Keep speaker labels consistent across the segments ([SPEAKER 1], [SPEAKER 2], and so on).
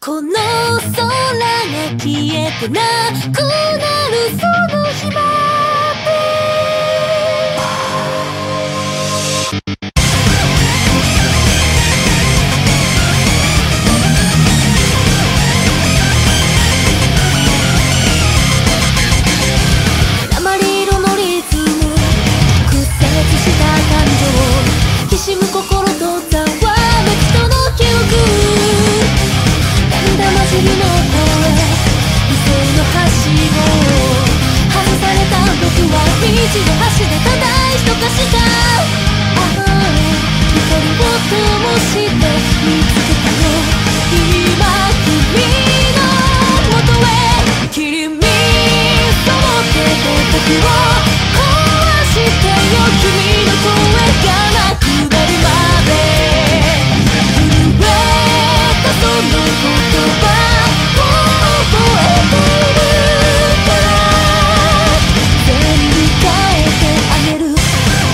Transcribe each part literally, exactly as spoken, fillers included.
[SPEAKER 1] この空が消えてなくなるその日まで鉛色のリズム屈折した感情きしむ心とざわめく人の記憶涙混じりの声理性のはしごを外された僕は道を走れたない人かしたああ光を灯して見つけたよ今君の元へ君その手と時を壊してよ君の声がなくなるまで震えたその言葉覚えてるから全部変えてあげる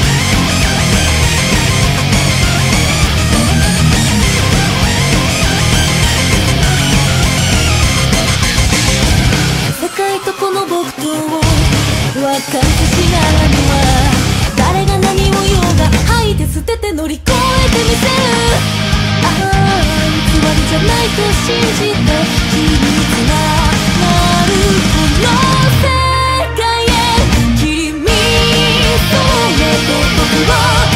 [SPEAKER 1] 世界とこの僕とを分かってしならぬは誰が何を言おうが吐いて捨てて乗り越えてみせるああ偽りじゃないと信じて君につながるこの世界へ君その目と僕を